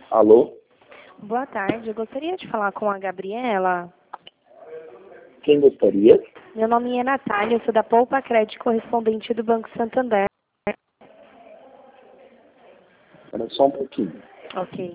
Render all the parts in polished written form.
Alô? Boa tarde, eu gostaria de falar com a Gabriela. Quem gostaria? Meu nome é Natália, eu sou da Poupa Crédito, correspondente do Banco Santander. Era só um pouquinho. Ok.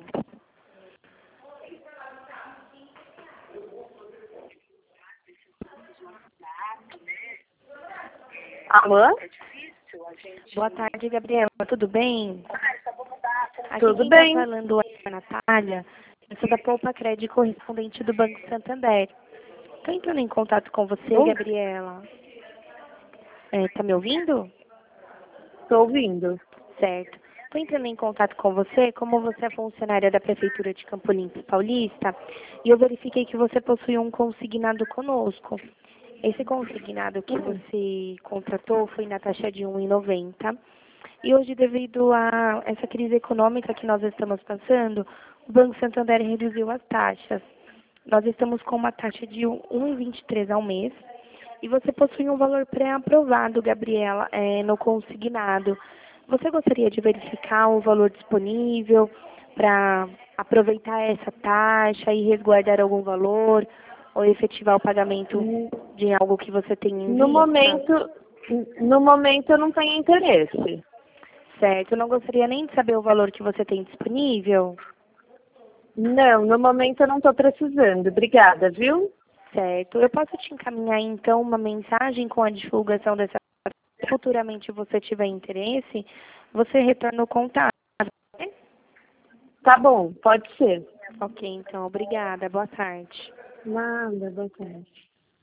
Alô? Boa tarde, Gabriela, tudo bem? Aqui Tudo quem bem. está falando é a Natália, eu sou da Poupa Crédito, correspondente do Banco Santander. Estou entrando em contato com você, Gabriela. Tá me ouvindo? Estou ouvindo. Certo. Estou entrando em contato com você, como você é funcionária da Prefeitura de Campo Limpo Paulista, e eu verifiquei que você possui um consignado conosco. Esse consignado que você contratou foi na taxa de R$ 1,90. E hoje, devido a essa crise econômica que nós estamos passando, o Banco Santander reduziu as taxas. Nós estamos com uma taxa de R$ 1,23 ao mês. E você possui um valor pré-aprovado, Gabriela, no consignado. Você gostaria de verificar o valor disponível para aproveitar essa taxa e resguardar algum valor ou efetivar o pagamento de algo que você tem em No vista? momento eu não tenho interesse. Certo. Eu não gostaria nem de saber o valor que você tem disponível. Não, no momento eu não estou precisando. Obrigada, viu? Certo. Eu posso te encaminhar, então, uma mensagem com a divulgação dessa. Se futuramente você tiver interesse, você retorna o contato. Tá bom, pode ser. Ok, então, obrigada. Boa tarde. Nada, boa tarde.